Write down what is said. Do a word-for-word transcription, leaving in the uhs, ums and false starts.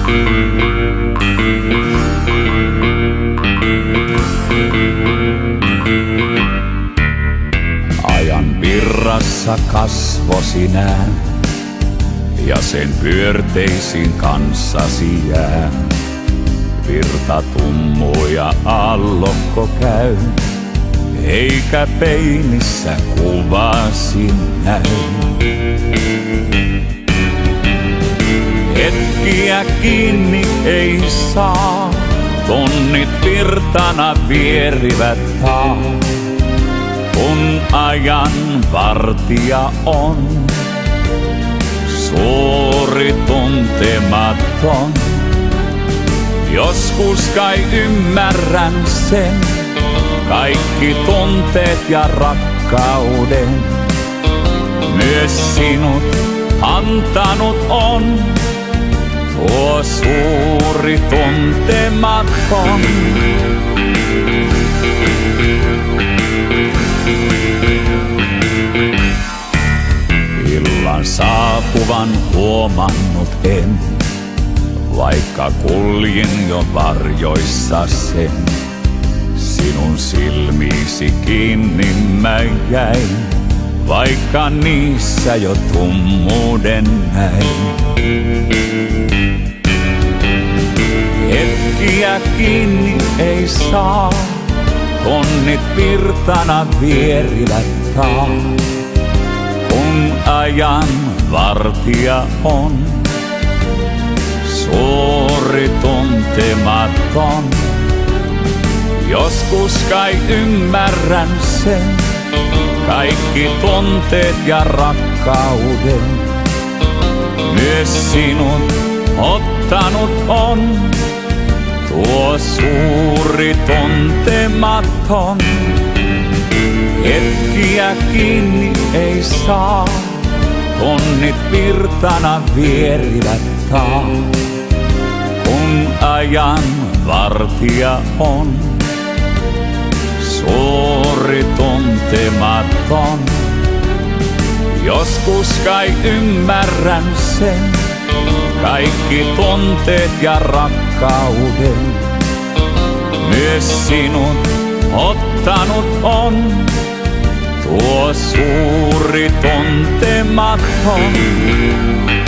Ajan virrassa kasvosi näen ja sen pyörteisiin kanssasi jää. Virta tummuu ja aallokko käy, eikä peilissä kuvasi näy. Hetkiä kiinni ei saa, tonnit virtana vierivät taas. Kun ajan vartija on suuri tuntematon, joskus kai ymmärrän sen, kaikki tunteet ja rakkauden. Myös sinut antanut on tuo suuri tuntematon. Illan saapuvan huomannut en, vaikka kuljin jo varjoissa sen. Sinun silmiisi kiinni mä jäin, vaikka niissä jo tummuuden näin. Hetkiä kiinni ei saa, tonnit virtana vierivät taas. Kun ajan vartija on suuri tuntematon, joskus kai ymmärrän sen, kaikki tunteet ja rakkauden. Myös sinut ottanut on tuo suuri tuntematon. Hetkiä kiinni ei saa, tonnit virtana vierivät taas. Kun ajan vartija on suuri tuntematon, joskus kai ymmärrän sen, kaikki tunteet ja rakkauden. Myös sinut ottanut on tuo suuri tuntematon.